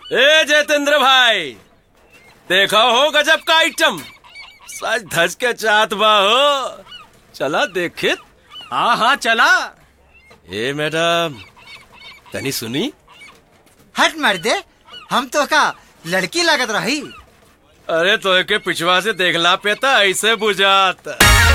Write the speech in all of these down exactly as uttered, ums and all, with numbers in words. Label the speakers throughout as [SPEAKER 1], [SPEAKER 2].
[SPEAKER 1] ए जतेंद्र भाई, देखा हो गजब का आइटम, सच धज के चाहत बा हो। चला देखे।
[SPEAKER 2] हाँ हाँ चला।
[SPEAKER 1] ए मैडम, तनी सुनी।
[SPEAKER 3] हट मर्दे, हम तो का लड़की लागत रही।
[SPEAKER 1] अरे तो के पिछवा से देखला पे था ऐसे बुझात।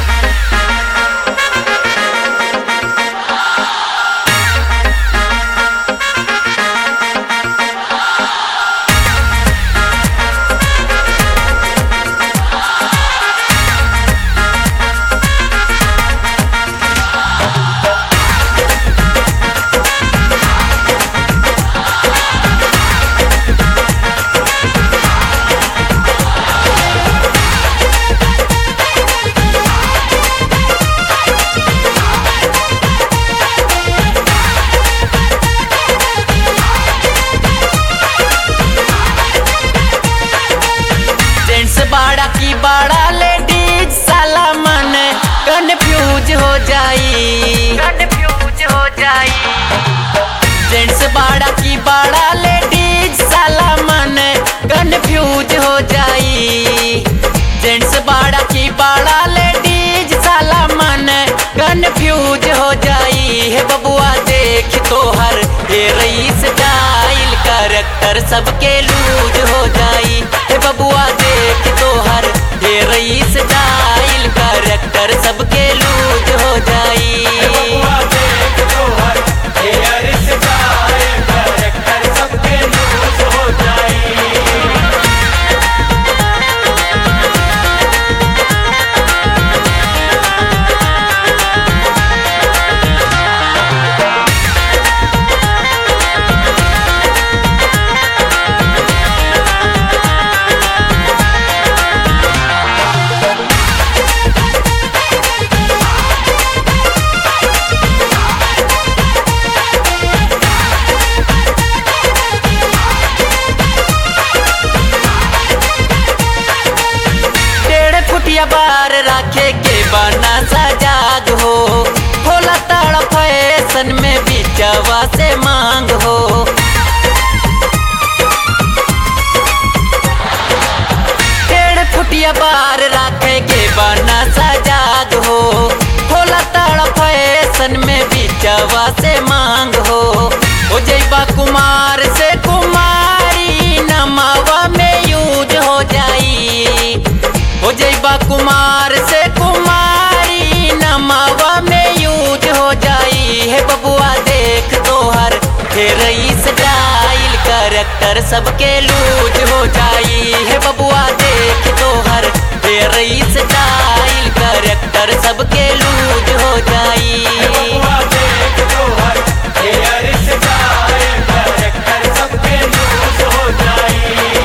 [SPEAKER 4] बाड़ा की बाड़ा लेडीज साला मन कन्फ्यूज हो जाई, कन्फ्यूज हो जाई। जेंट्स बाड़ा की बाड़ा लेडीज साला मन कन्फ्यूज हो जाई। जेंट्स बाड़ा की बाड़ा लेडीज साला मन कन्फ्यूज हो जाई। हे बबुआ देख तोहर ये रईस स्टाइल करैक्टर सबके लूज हो जाई। हे बबुआ देख तोहर ये रईस स्टाइल करैक्टर सबके लूज हो जाई। हे बबुआ देख तोहर ये रईस स्टाइल करैक्टर सबके लूज हो जाई। बार रखे के बना सजाग हो, होला ताड़ फैशन में बिचवा से मांग हो। डेढ़ फुटिया बार रखे के बना सजाग हो, होला ताड़ फैशन में बिचवा से मांग हो। हो जैबा कुमार से कुमारी नमावा में यूज हो जाई। हो जैबा कुमार से कुमारी नमावा में यूज हो जाई। हे बबुआ देख तोहर हे रईस स्टाइल करैक्टर सबके लूज हो जाई। हे बबुआ देख तोहर हे रईस स्टाइल करैक्टर सबके लूज हो जाई। हे बबुआ देख तोहर हे रईस स्टाइल करैक्टर सबके लूज हो जाई।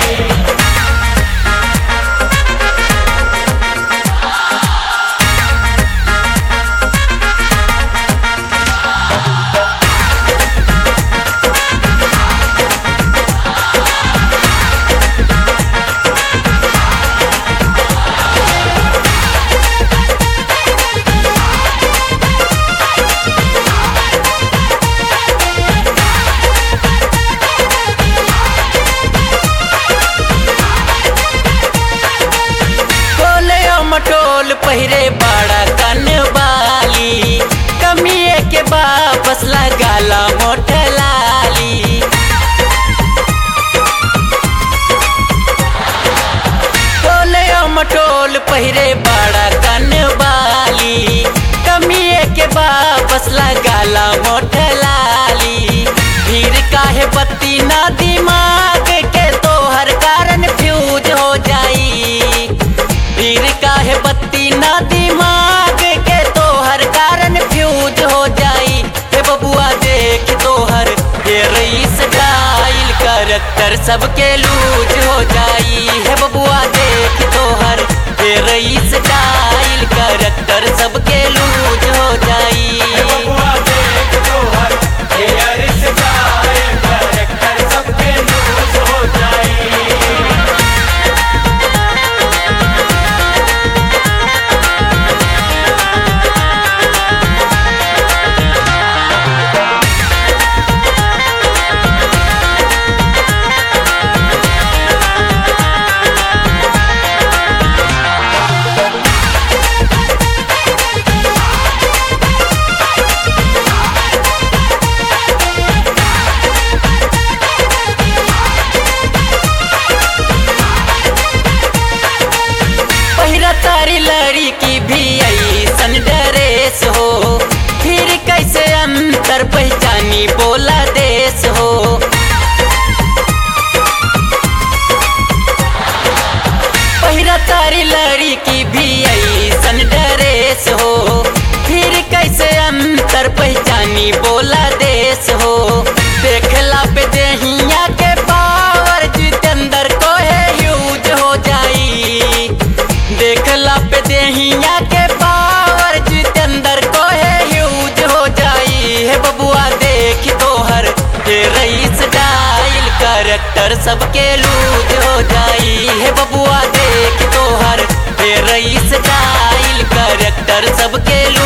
[SPEAKER 4] मटोल पहिरे बड़ा कन बाली, कमिए के वापस लगाला मोट लाली। टोले मटोल पहिरे बड़ा कन बाली, कमिए के वापस लगाला मोट लाली। भीड़ काहे बत्ती ना दिमाग के तोहर कारण फ्यूज हो जाई। भीड़ काहे बत्ती ना दिमाग के तोहर कारण फ्यूज हो जाई। हे बबुआ देख तोहर ये रईस स्टाइल करैक्टर सबके लूज हो जाई। हे बबुआ देख तोहर ये रईस स्टाइल करैक्टर सबके लूज हो जाई। हे बबुआ देख तोहर ये रईस स्टाइल करैक्टर सबके लूज हो जाई। पहचानी बोला देश हो। पहिरा तारी लड़की भी ऐसन ड्रेस हो, फिर कैसे अंतर पहचानी बोला देश हो। देखला पे देहिया के पावर जितेंद्र को है यूज हो जाई, देखला पे देहिया के पावर जितेंद्र को है यूज हो जाई। है बबुआ देख तोहर हे रईस डाइल कैरेक्टर सबके लूज हो जाई। है बबुआ देख तोहर हे रईस डाइल कैरेक्टर सबके